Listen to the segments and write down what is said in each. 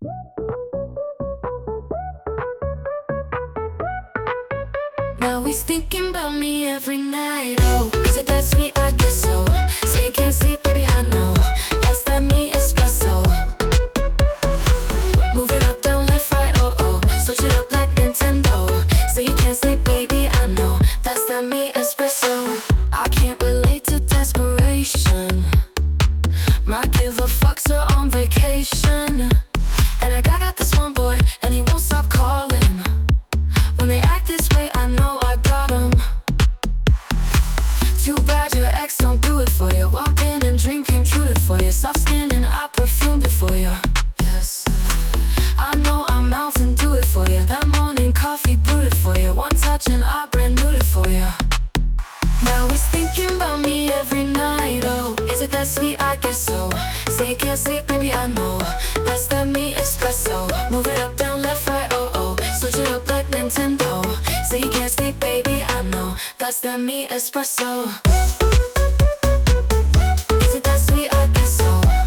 Now he's thinking about me every night. Oh, is it that sweet? I guess so. Say you can't sleep, baby, I know. That's that me espresso. Move it up, down, left, right, oh, oh. Switch it up like Nintendo. Say you can't sleep, baby, I know. That's that me espresso. I can't relate to desperation. Might give a fuck, so on vacation. And I got this one boy, and he won't stop calling. When they act this way, I know I got 'em. Too bad your ex don't do it for you. Walk in and dream came true it for you. Soft skin and I perfumed it for you. Yes, I know I'm Mountain do it for you. That morning coffee brewed it for you. One touch and I brand new it for you. Now he's thinking about me every night. Oh, is it that sweet? I guess so. Say you can't sleep, baby, I know. That's that me espresso. Move it up, down, left, right, oh, oh. Switch it up like Nintendo. Say you can't sleep, baby, I know. That's that me espresso. Is it that sweet? I guess so.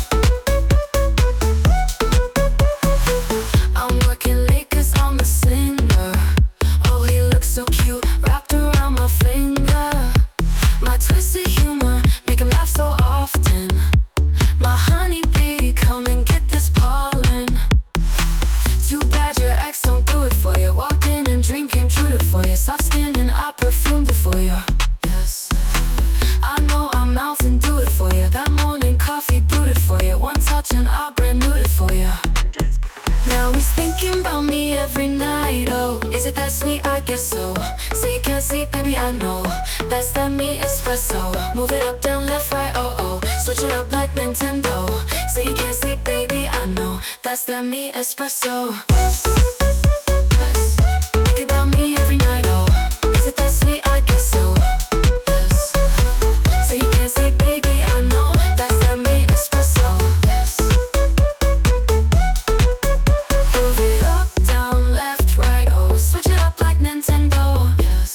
I'm working late 'cause I'm a singer. Oh, he looks so cute, wrapped around my finger. My twisted humor make him laugh so often. My honey bee, come and get this pollen. Too bad your ex don't do it for you. Walked in and dream came true it for you. Soft skin and I perfumed it for you. Yes, I know I'm Mountain do it for you. That morning coffee brewed it for you. One touch and I brand new it for you. Now he's thinking about me every night. Oh, is it that sweet? I guess so. Say you can't sleep, baby, I know. That's that me espresso. Move it up, down, left, right, oh, oh. Switch it up like Nintendo. Say you can't sleep, baby, I know. That's that me espresso. Think about me every night. Oh, is it that sweet? I guess so. Yes, say you can't sleep, baby, I know. That's that me espresso. Yes. Move it up, down, left, right, oh. Switch it up like Nintendo. Yes,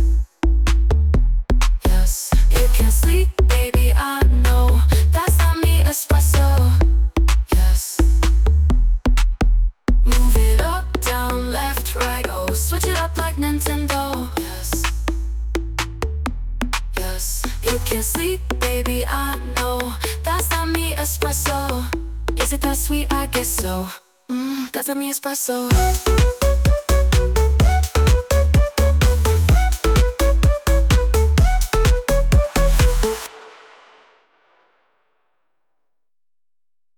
yes. You can't sleep, baby, I know. That's not me espresso. Yes. Move it up, down, left, right, oh. Switch it up like Nintendo. Yes, yes. You can't sleep, baby, I know. That's not me espresso. Is it that sweet? I guess so. That's not me espresso.